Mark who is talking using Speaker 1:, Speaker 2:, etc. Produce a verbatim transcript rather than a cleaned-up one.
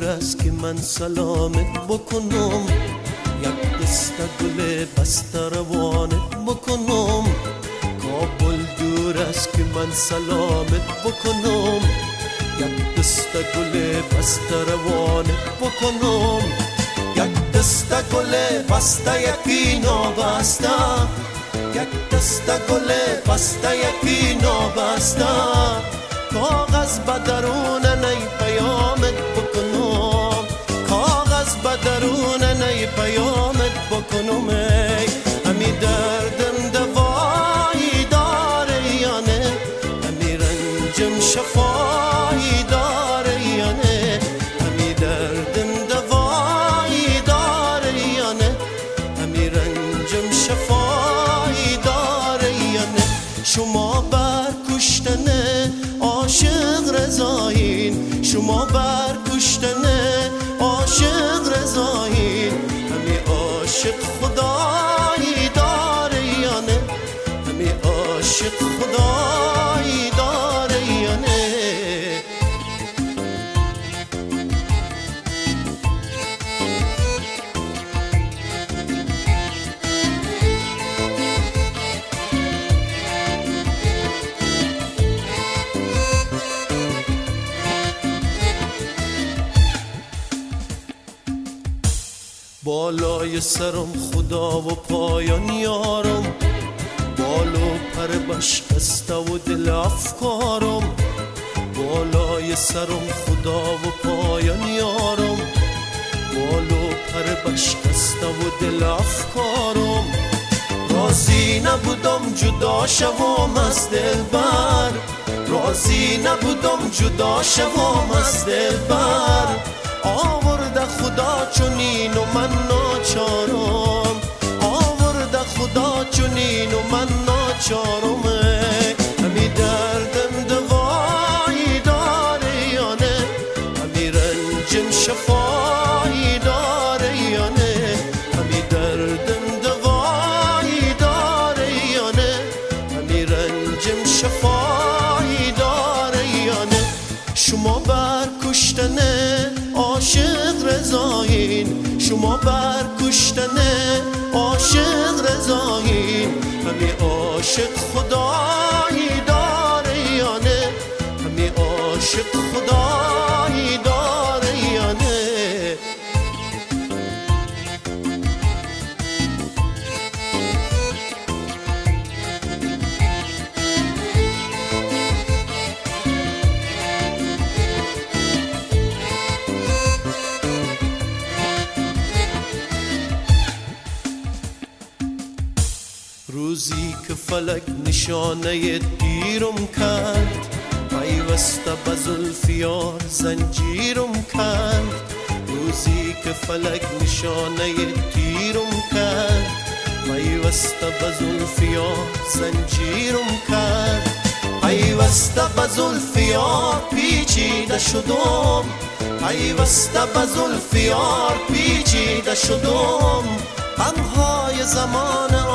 Speaker 1: است که من سلامت بکنم، یک دست گل بسته روانت بکنم. کابل دور است که من سلامت بکنم، یک دست گل بسته روانت بکنم. یک دست گل بسته یکی نابسته، یک دست گل بسته یکی نابسته. کاغذ به درون نی پیامت بکنم، کاغذ به درون نی پیامت بکنم. ای همی دردم دوایی داره یا نه، همی رنجم شفایی داره یا نه. همی دردم دوایی داره یا نه، همی رنجم شفایی داره یا نه. شما بر کشتن عاشق رضایین، شما بر کشتن عاشق رضایین. همی عاشق خدایی داره یا نه، همی عاشق خدایی داره یا نه. بالای سرم خدا و پایان یارم، بال و پر بشکسته و دل افکارم. بالای سرم خدا و پایان یارم، بال و پر بشکسته و دل افکارم. راضی نبودم جدا شوم از دلبر، راضی نبودم جدا شوم از دلبر. آورده خدا چنین و من ناچارم، آورده خدا چنین و من ناچارم. همی دردم دوایی داره یا نه، همی رنجم شفایی داره یا نه. همی دردم دوایی داره یا نه، همی رنجم شفایی داره یا نه. شما بر کشتن عاشق رضایین، شما بر کشتن عاشق رضایین. همی عاشق خدایی داره یا نه، همی عاشق خدایی داره یا نه. روزی که فلک نشانه تیرم کرد، پیوسته به زلف یار زنجیرم کرد. روزی که فلک نشانه تیرم کرد، پیوسته به زلف یار زنجیرم کرد. پیوسته به زلف یار پیچیده شدم، پیوسته به زلف یار پیچیده شدم. غمهای زمان